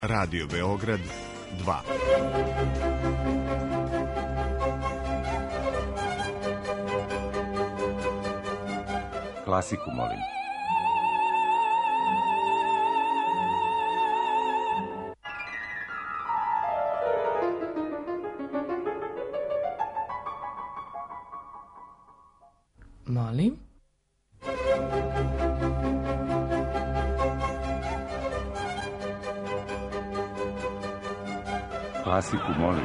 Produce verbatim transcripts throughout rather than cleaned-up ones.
Radio Beograd dva. Klasiku molim. Molim? Klasiku molim.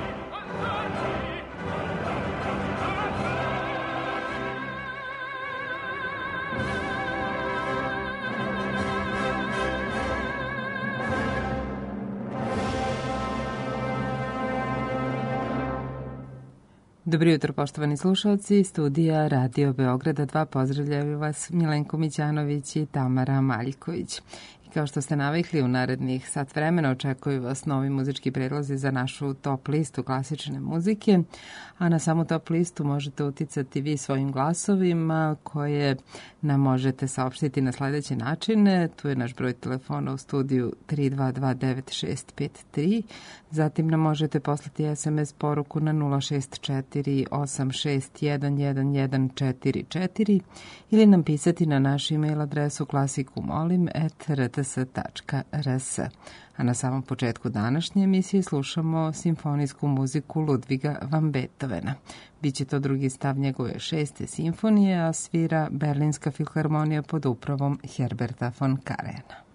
Dobro jutro, poštovani slušalci, studija Radio Beograda dva, pozdravljaju vas Milenko Mićanović i Tamara Maljković. Kao što ste navikli, u narednih sat vremena očekuju vas novi muzički predlozi za našu top listu klasične muzike, a na samu top listu možete uticati vi svojim glasovima koje nam možete saopštiti na sledeći način. Tu je naš broj telefona u studiju tri dva dva devet šest pet tri, zatim nam možete poslati es em es poruku na nula šest četiri osam šest jedan jedan jedan četiri četiri ili nam pisati na naš e-mail adresu klasikumolim at r t s tačka r s. A na samom početku današnje emisije slušamo simfonijsku muziku Ludviga van Beethovena. Biće to drugi stav njegove šeste simfonije, a svira Berlinska filharmonija pod upravom Herberta von Karajan.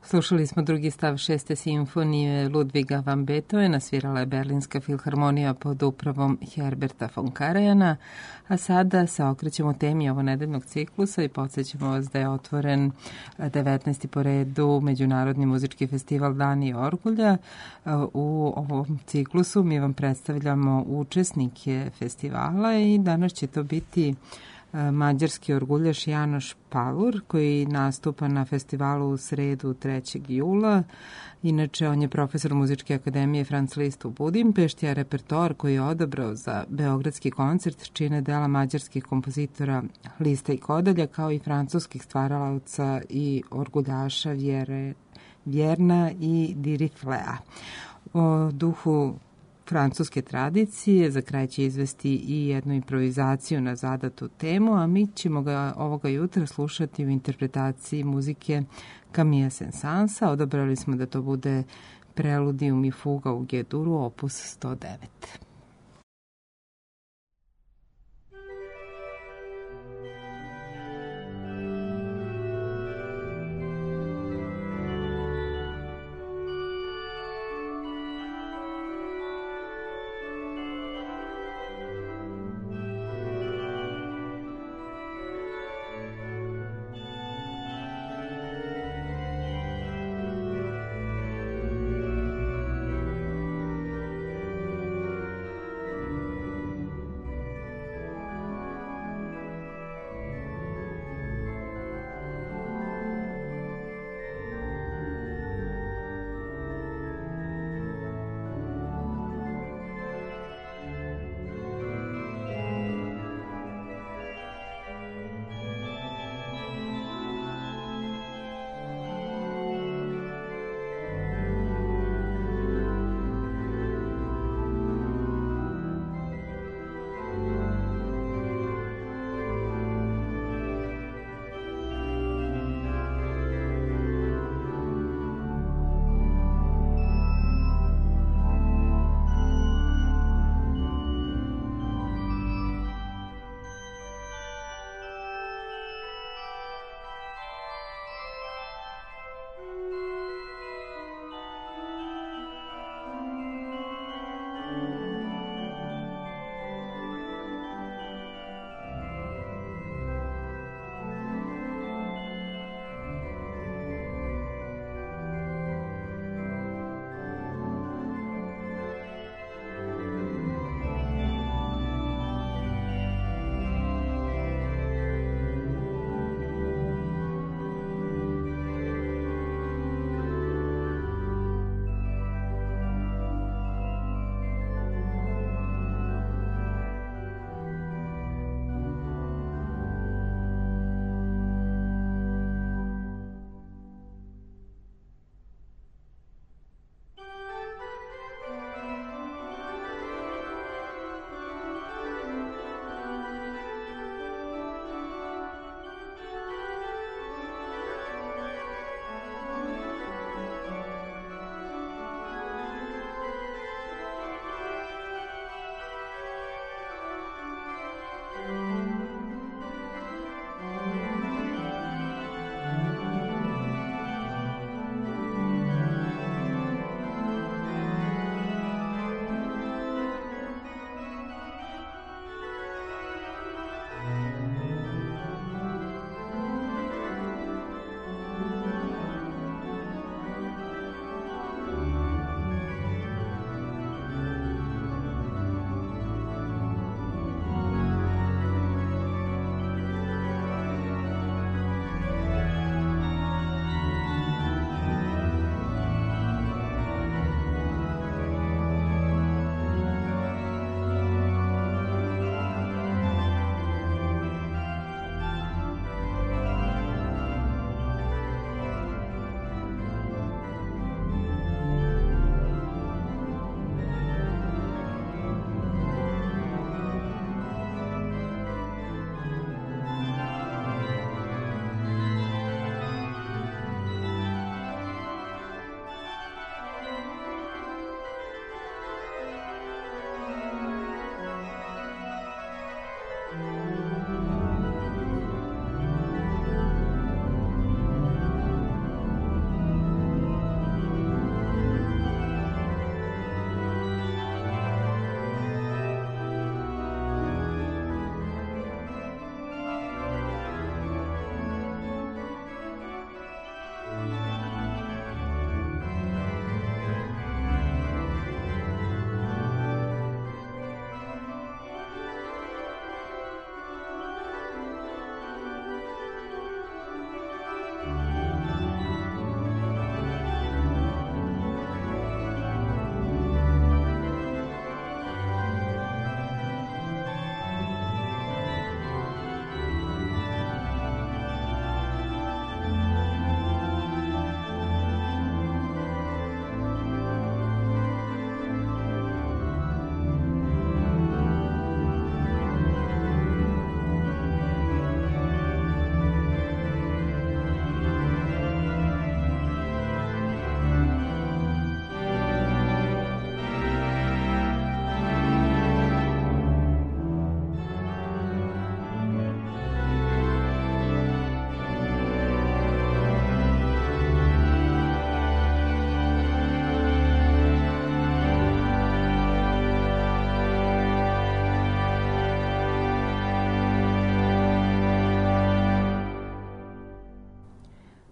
Slušali smo drugi stav šeste simfonije Ludviga van Beethovena, svirala je Berlinska filharmonija pod upravom Herberta von Karajana, a sada se okrećemo temi ovo nedeljnog ciklusa i podsjećamo vas da je otvoren devetnaesti po redu Međunarodni muzički festival Dani Orgulja. U ovom ciklusu mi vam predstavljamo učesnike festivala i danas će to biti mađarski orguljaš Janoš Pavur, koji nastupa na festivalu u sredu trećeg jula. Inače, on je profesor Muzičke akademije Franz Liszt u Budimpešti, a repertoar koji je odabrao za beogradski koncert čine dela mađarskih kompozitora Lista i Kodelja, kao i francuskih stvaralaca i orguljaša Vjere, Vjerna i Diriflea. O duhu francuske tradicije, za kraj će izvesti i jednu improvizaciju na zadatu temu, a mi ćemo ga ovoga jutra slušati u interpretaciji muzike Camilla Saint-Saënsa. Odabrali smo da to bude Preludium i fuga u G-duru, opus sto devet.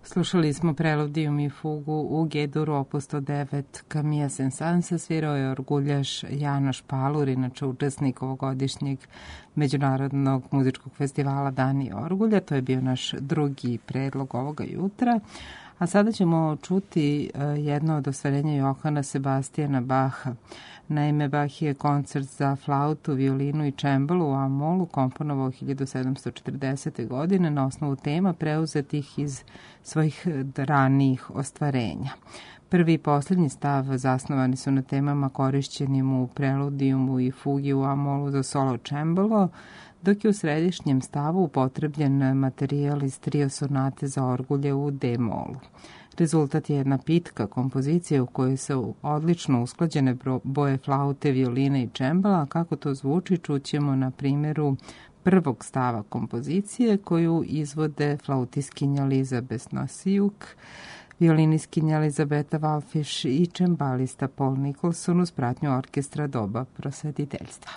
Slušali smo Preludijum i fugu u G-duru opus sto devet Camilla Saint-Saënsa, svirao je orguljaš Janoš Palur, inače učesnik ovogodišnjeg Međunarodnog muzičkog festivala Dani Orgulja. To je bio naš drugi predlog ovoga jutra. A sada ćemo čuti jedno od ostvarenja Johana Sebastijana Baha. Naime, Bach je koncert za flautu, violinu i čembalo u A-molu komponovao hiljadu sedamsto četrdesete. godine na osnovu tema preuzetih iz svojih ranijih ostvarenja. Prvi i posljednji stav zasnovani su na temama korišćenim u preludijumu i fugi u A-molu za solo čembalo, dok je u središnjem stavu upotrebljen materijal iz trio sonate za orgulje u D-molu. Rezultat je jedna pitka kompozicija u kojoj su odlično usklađene boje flaute, violine i čembala. Kako to zvuči čućemo na primjeru prvog stava kompozicije koju izvode flautiskinja Elizabeth Nosiuk, violiniskinja Elizabeta Valfiš i čembalista Paul Nicholson uz pratnju orkestra Doba prosvetiteljstva.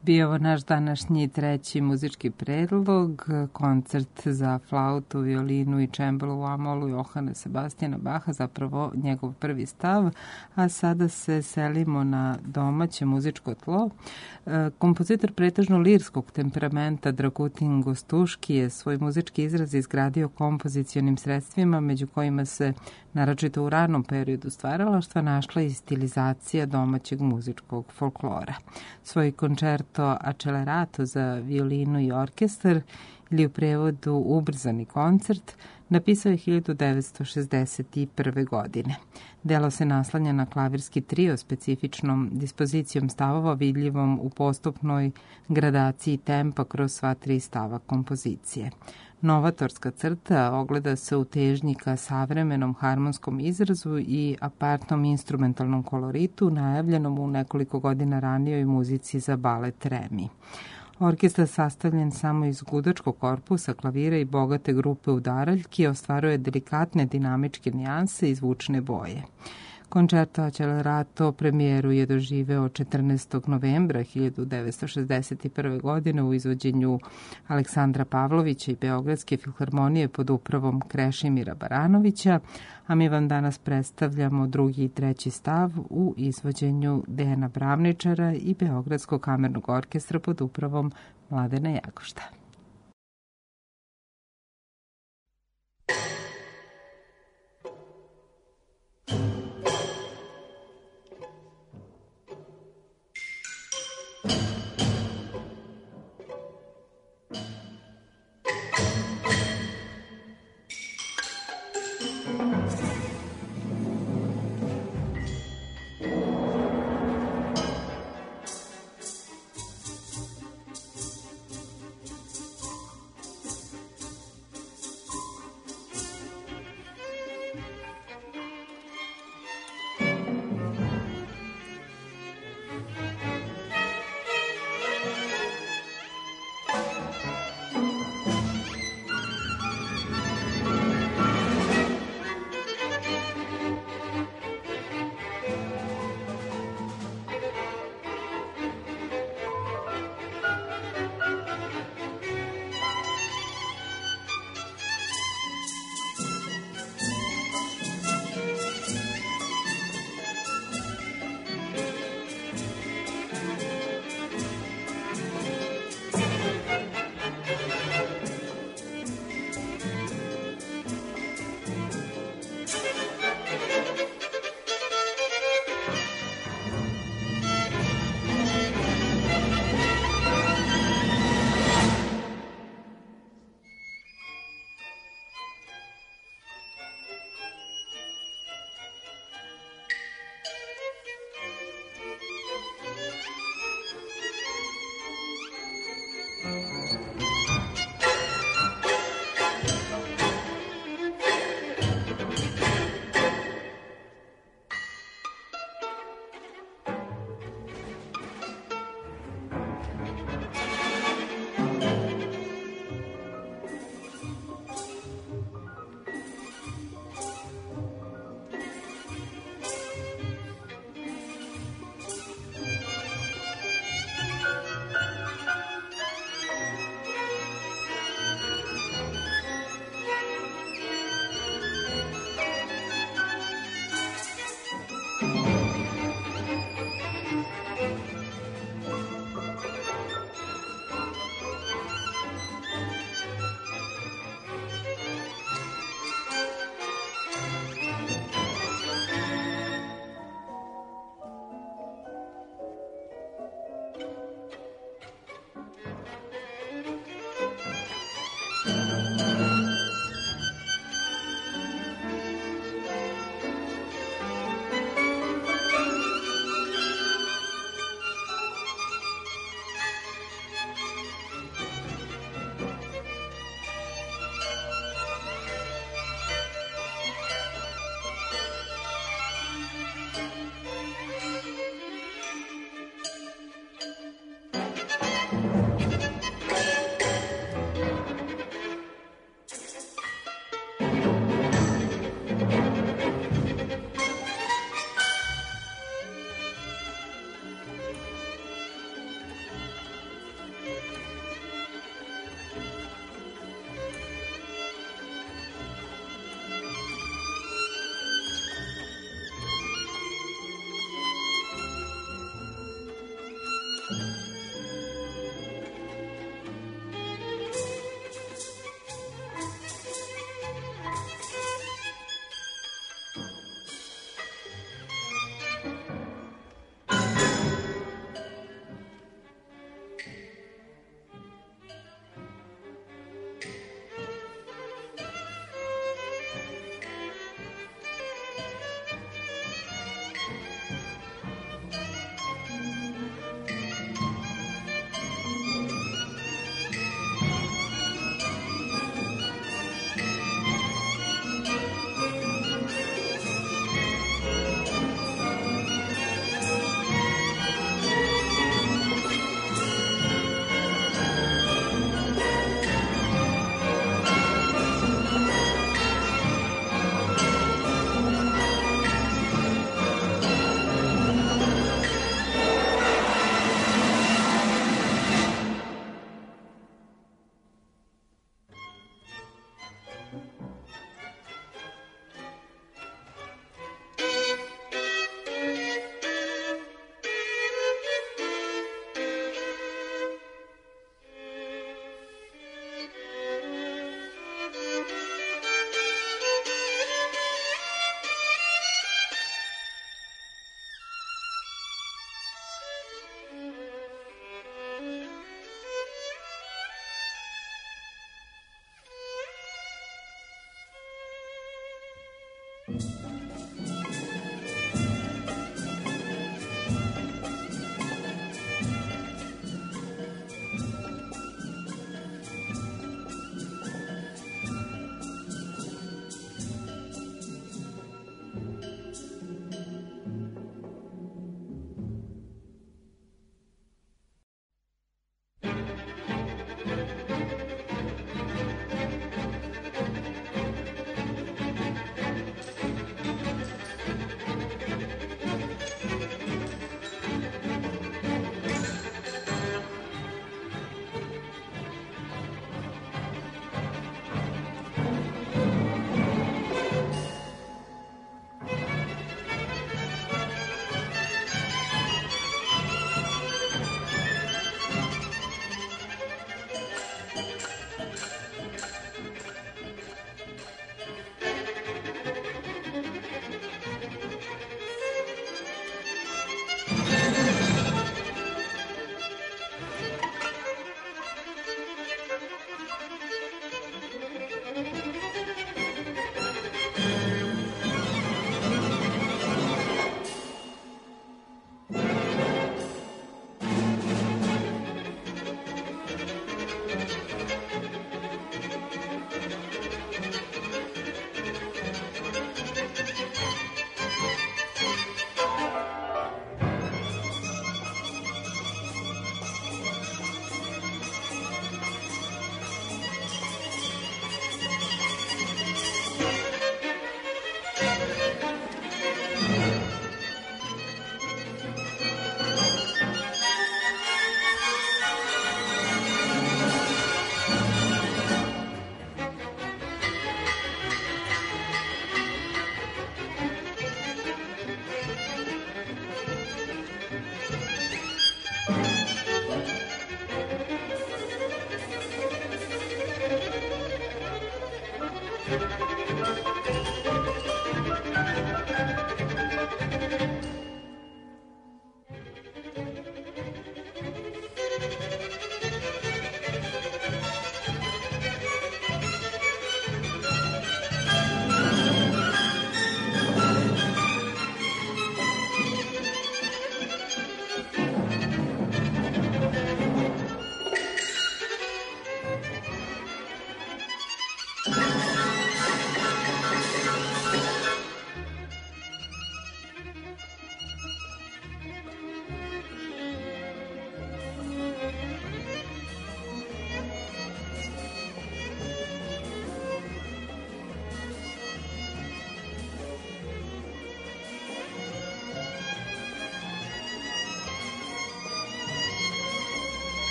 bio ovo naš današnji treći muzički predlog, koncert za flautu, violinu i čembalo u amolu Johana Sebastijana Baha, zapravo njegov prvi stav, a sada se selimo na domaće muzičko tlo. Kompozitor pretežno lirskog temperamenta Dragutin Gostuški je svoj muzički izraz izgradio kompozicionim sredstvima, među kojima se naročito u ranom periodu stvaralaštva našla i stilizacija domaćeg muzičkog folklora. Svoj koncerto Accelerato za violinu i orkestar, ili u prevodu ubrzani koncert, napisao je hiljadu devetsto šezdeset prve. godine. Delo se naslanja na klavirski trio specifičnom dispozicijom stavova vidljivom u postupnoj gradaciji tempa kroz sva tri stava kompozicije. Novatorska crta ogleda se u težnji ka savremenom harmonskom izrazu i apartnom instrumentalnom koloritu najavljenom u nekoliko godina ranijoj muzici za balet Remi. Orkestar sastavljen samo iz gudačkog korpusa, klavira i bogate grupe udaraljki ostvaruje delikatne dinamičke nijanse i zvučne boje. Koncerto Accelerato premijeru je doživeo četrnaestog novembra hiljadu devetsto šezdeset prve. godine u izvođenju Aleksandra Pavlovića i Beogradske filharmonije pod upravom Krešimira Baranovića, a mi vam danas predstavljamo drugi i treći stav u izvođenju Dejana Bravničara i Beogradskog kamernog orkestra pod upravom Mladena Jagošta.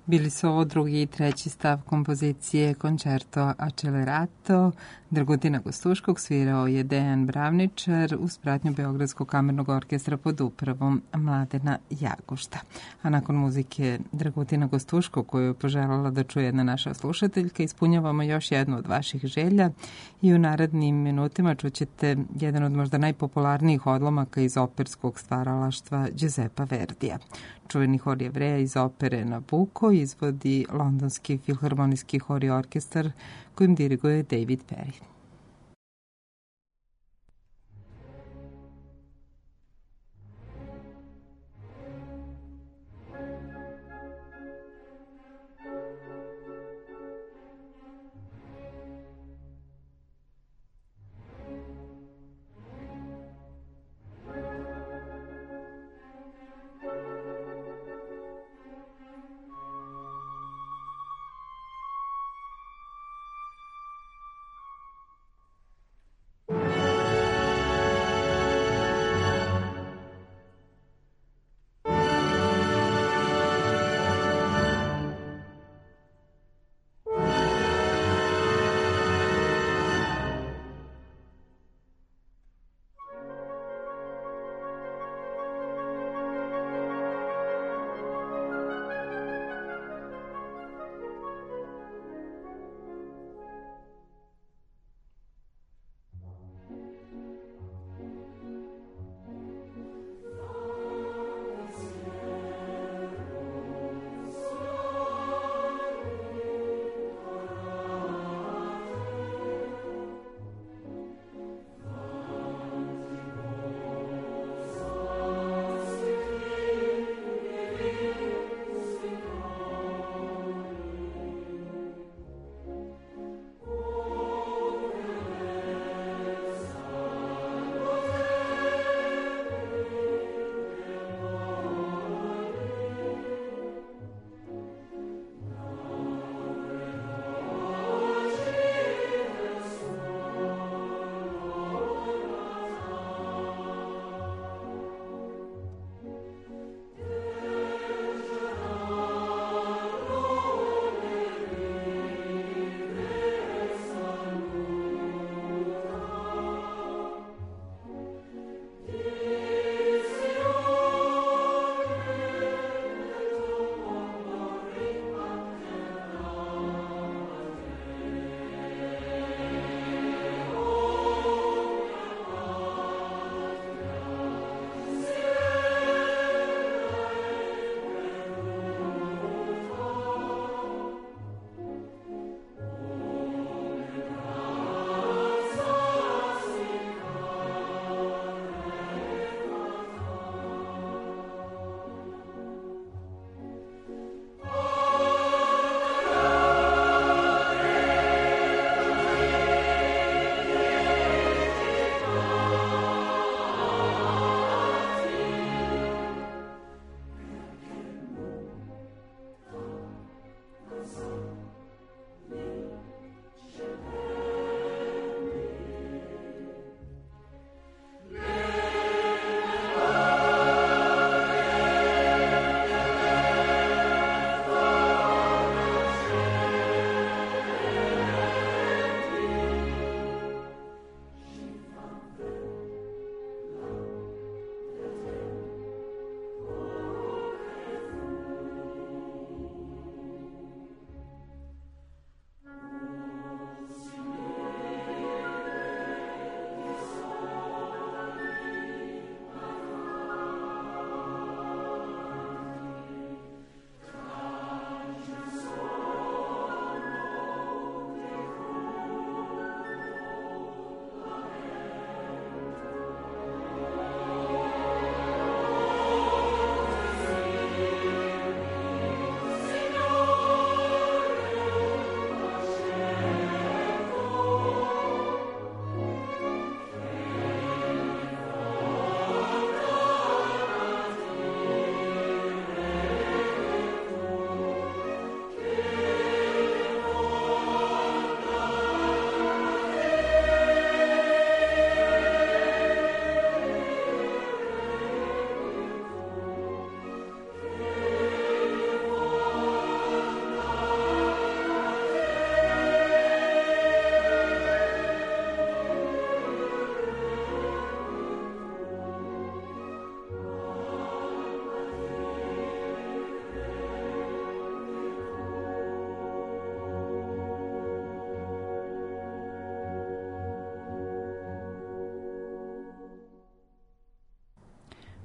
Bili su ovo drugi i treći stav kompozicije Concerto Accelerato. Dragutina Gostuškog svirao je Dejan Bravničar uz pratnju Beogradskog kamernog orkestra pod upravom Mladena Jagušta. A nakon muzike Dragutina Gostuškog, koju je poželjela da čuje jedna naša slušateljka, ispunjavamo još jednu od vaših želja i u narednim minutima čućete jedan od možda najpopularnijih odlomaka iz operskog stvaralaštva Giuseppa Verdija. Čuveni hor Jevreja iz opere Nabucco izvodi Londonski filharmonijski hor i orkestar kojim diriguje David Perry.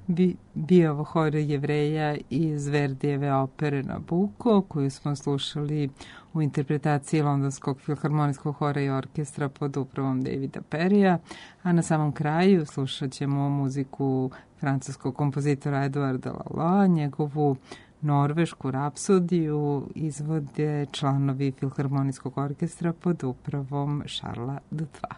bi, bio ovo hor Jevreja iz Verdijeve opere Nabuko, koju smo slušali u interpretaciji Londonskog filharmonijskog hora i orkestra pod upravom Davida Perrya, a na samom kraju slušat ćemo muziku francuskog kompozitora Eduarda Laloa, njegovu norvešku rapsodiju izvode članovi filharmonijskog orkestra pod upravom Šarla Dutoit.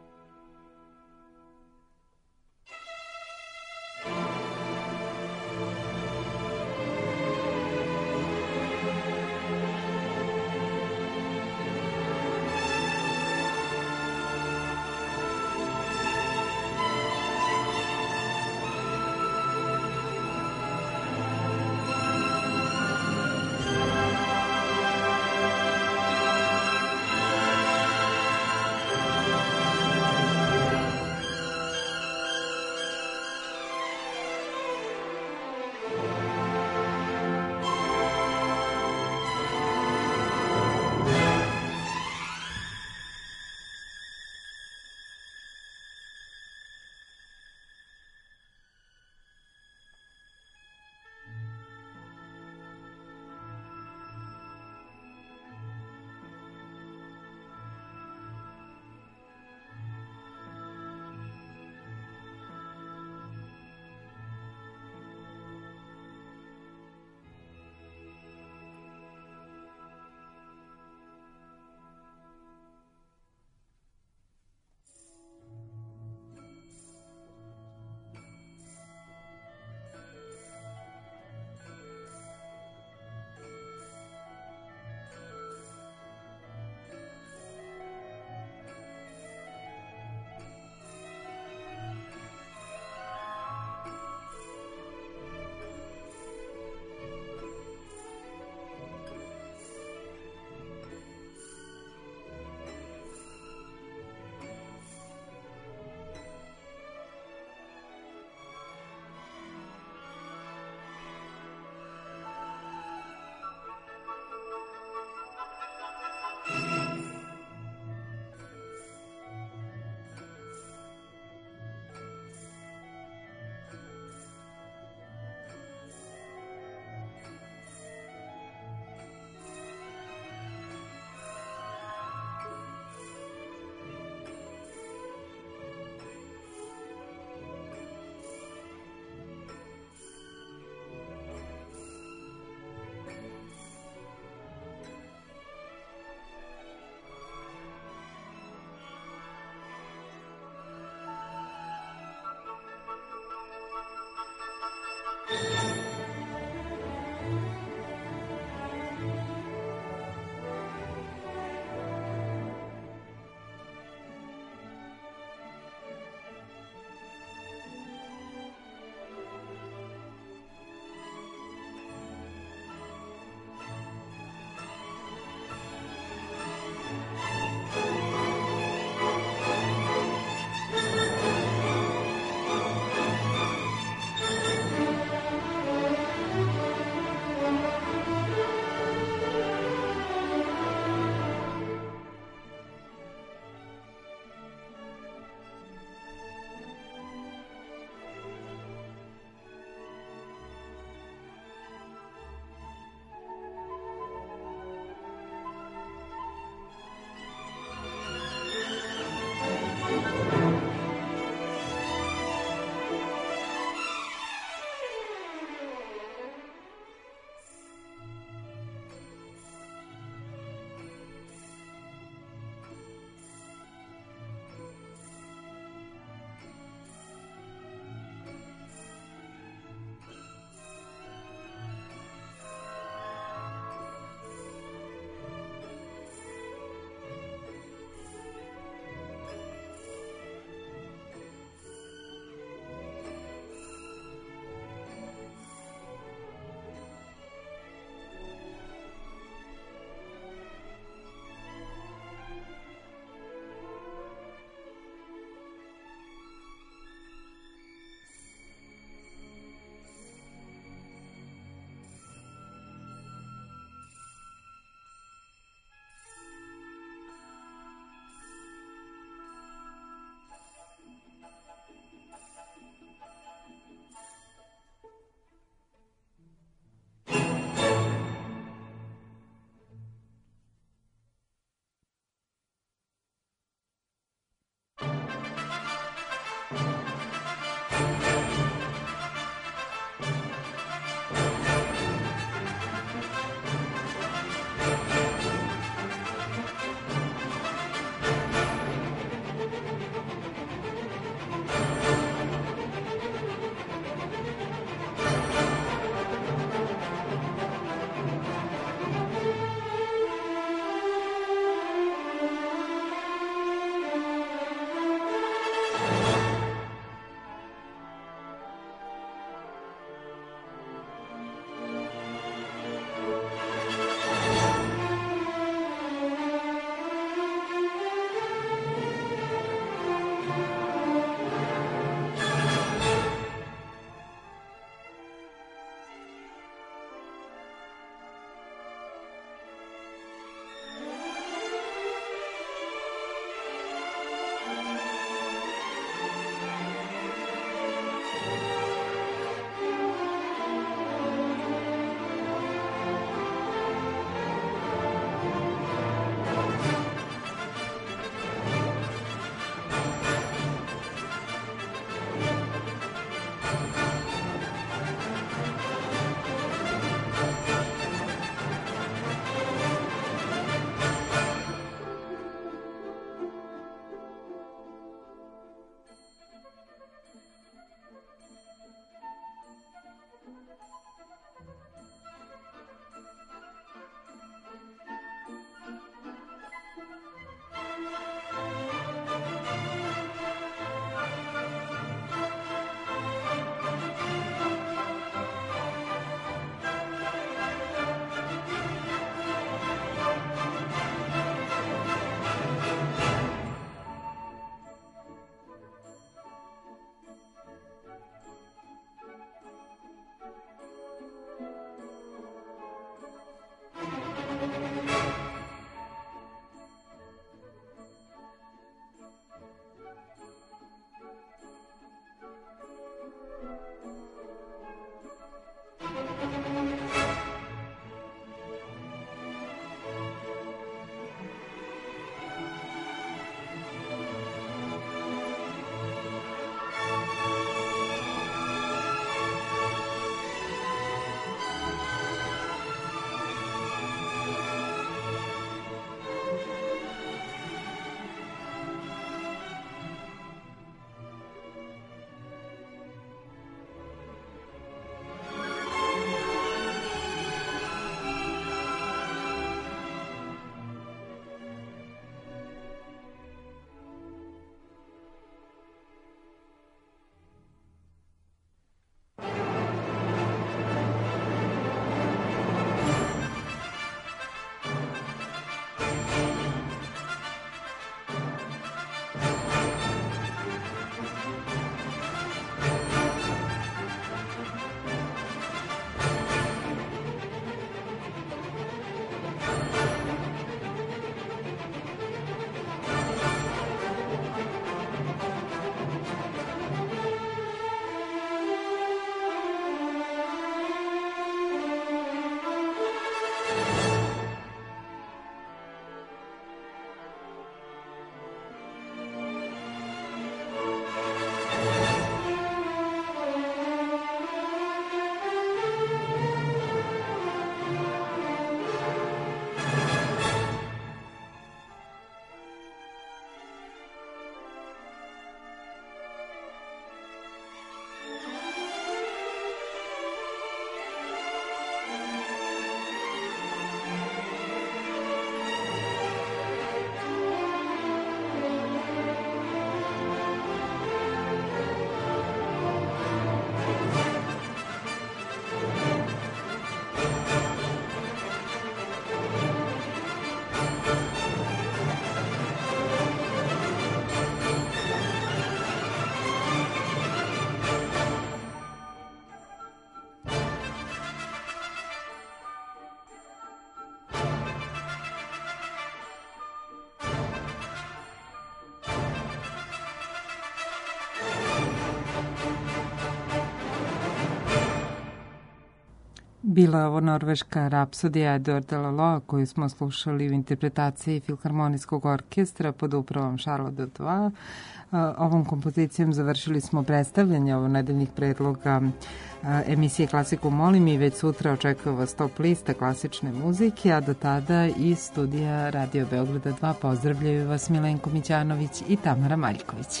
Bila je ovo norveška rapsodija Edvarda Laloa koju smo slušali u interpretaciji Filharmonijskog orkestra pod upravom Charlesa de Dva. Ovom kompozicijom završili smo predstavljanje ovo nedeljnih predloga emisije Klasiku molim i već sutra očekuje vas top lista klasične muzike, a do tada iz studija Radio Beograda dva pozdravljaju vas Milenko Mićanović i Tamara Maljković.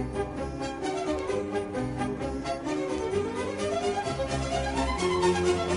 Thank you.